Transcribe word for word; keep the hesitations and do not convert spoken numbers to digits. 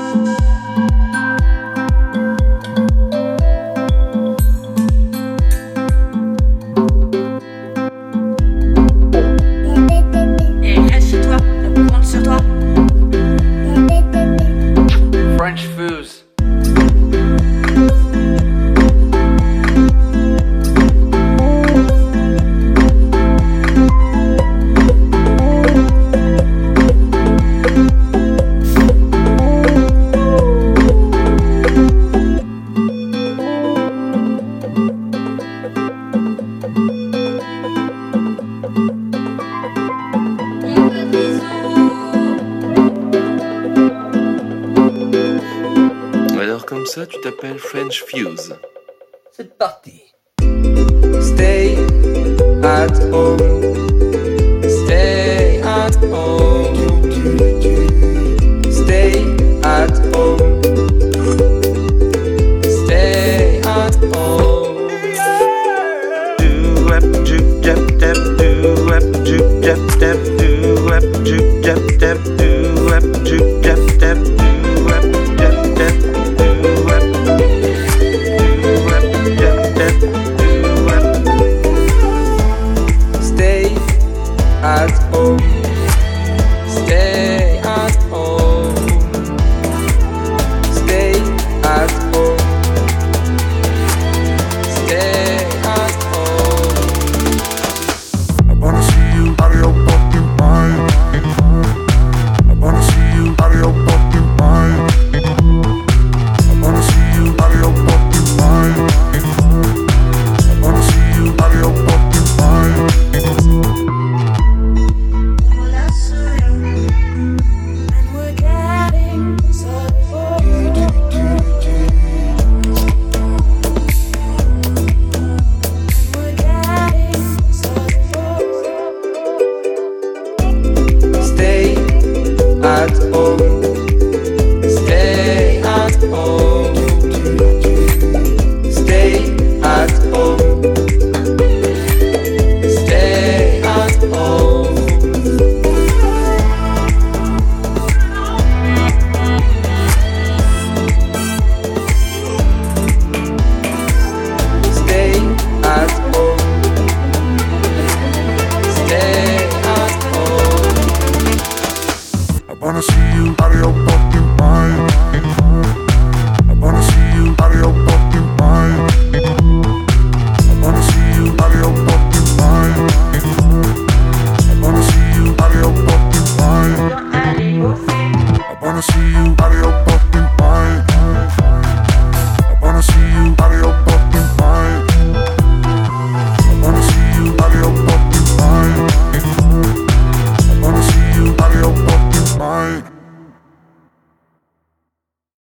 ça, tu t'appelles French Fuse. C'est parti. Stay at home. Stay at home. Stay at home. Stay at home. Do wap juke jap tap. Do wap juke jap tap. Do wap juke jap tap. Do wap juke jap tap. Do wap jap tap. Do wap. Do wap jap tap. Do wap. Stay at home. Stay at home. Stay at home. Stay at home. I wanna see you out of your fucking mind. I wanna see you out of your fucking mind. I wanna see you out of your fucking mind. I wanna see you out of your fucking mind. Stay at home. Stay at home. Stay at home. Stay at home. Stay at home. Stay at home. I wanna see you out of your fucking mind. I wanna see you out of your fucking mind. I wanna see you out of your fucking mind. I wanna see you out of your fucking mind. I wanna see